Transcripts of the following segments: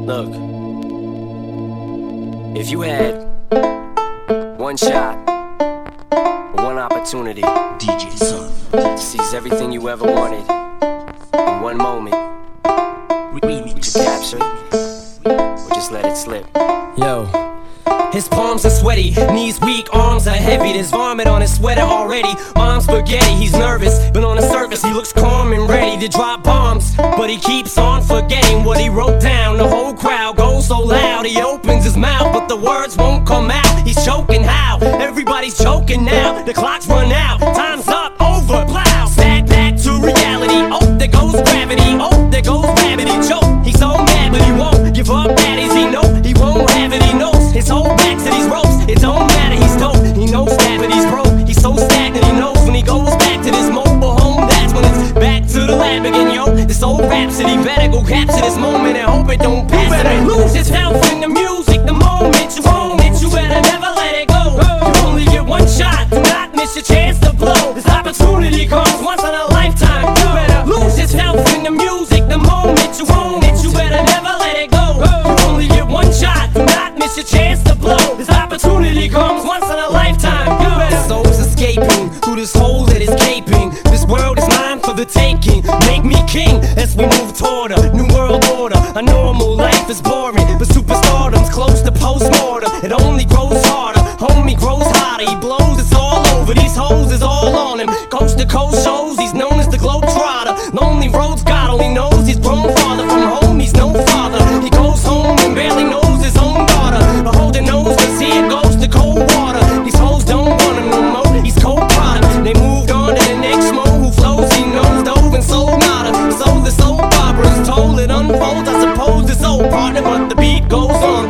Look, if you had one shot, one opportunity, DJ Sun, to seize everything you ever wanted in one moment, would you capture it or just let it slip? Yo. His palms are sweaty, knees weak, arms are heavy. There's vomit on his sweater already. Mom's spaghetti, he's nervous, but on the surface he looks calm and ready to drop bombs. But he keeps on forgetting what he wrote down. The whole crowd goes so loud, he opens his mouth, but the words won't come out. He's choking how? Everybody's choking now. The clock's run out, time's up, over, plow. Snap back to reality, oh, there goes gravity. Oh, there goes gravity, choke. He's so mad, but he won't give up, daddies, he know he won't have it, he knows his whole back to these ropes. It don't matter, he's dope, he knows that, but he's broke. He's so stagnant, he knows when he goes back to this mobile home, that's when it's back to the lab again, yo. This old rhapsody better go capture this moment and hope it don't pass. You better lose yourself in the music the moment you own it. You better never let it go. You only get one shot, do not miss your chance to blow. This opportunity comes once in a lifetime. You better lose yourself in the music the moment you own it. You better never let it go. You only get one shot, do not miss your chance to blow. This opportunity comes once in a lifetime. You better. Souls escaping through this hole that is gaping. This world is mine for the taking. Make me king as we move toward a new world order. A normal life is boring, but superstardom's close to postmortem. It only grows harder, homie grows hotter. He blows, it's all over. These hoes is all on him. Coast to coast shows, he's known as the Globetrotter. Lonely roads, God only knows he's grown farther from home. He's no father. He goes home and barely knows his own daughter. But hold your nose, cause here goes the cold water. These hoes don't want him no more. He's cold product. They moved on to the next mo who flows. He knows dove and sold nada. So the soap opera is told, it unfolds. I suppose it's old partner, but the beat goes on.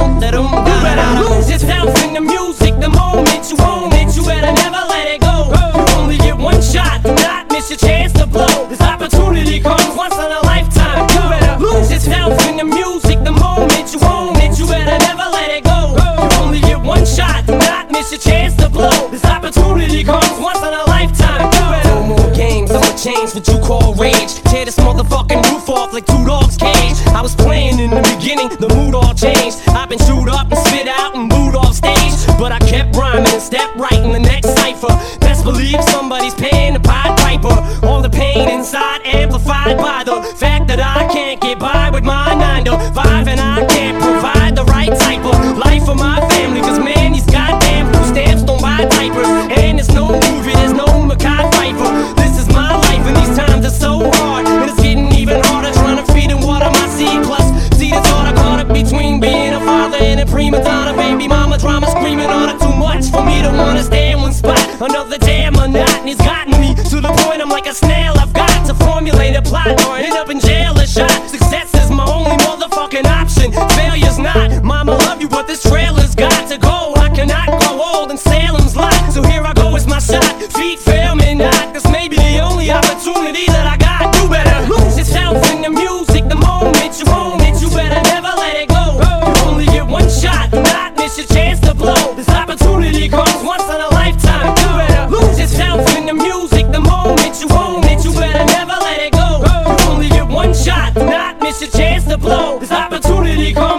You better lose yourself in the music the moment you own it. You better never let it go. You only get one shot, do not miss your chance to blow. This opportunity comes once in a lifetime. You better lose yourself in the music the moment you own it. You better never let it go. You only get one shot, do not miss your chance to blow. This opportunity comes once in a lifetime. You better. No more games, I'ma change what you call rage. Tear this motherfucking roof off like two dogs' cage. I was playing in the beginning, the mood all changed. I've been chewed up and spit out and booed off stage, but I kept rhyming and stepped right in the next cipher. Best believe somebody's paying the Pied Piper. All the pain inside amplified by the fact that I can't get by with my 9 to 5, and I can't provide the right type of life for my family. Cause man, these goddamn food stamps don't buy diapers, and there's no movie, there's no Mackay Pfeiffer. This is my life and these times are so hard, and it's getting even harder trying to feed and water my seed. Plus, see the thought I caught up between being a father and a prima donna. Baby mama drama screaming on it, too much for me to wanna stay in one spot. Another damn monotony's gotten me to the point I'm like a snail. I've got to formulate a plot or end up in jail or shot. Success is my only motherfucking option, failure's not. Mama love you, but this trailer's got to go. I cannot grow old in Salem's lot, so here I go, it's my shot. Feet fail me not, this may be the only opportunity that I got. You better lose yourself in the music the moment you own it. You better never let it go. You only get one shot, do not miss your chance to blow. This opportunity comes once in a lifetime. You better lose yourself in the music the moment you own it. You better never let it go. You only get one shot, do not miss your chance to blow. This opportunity comes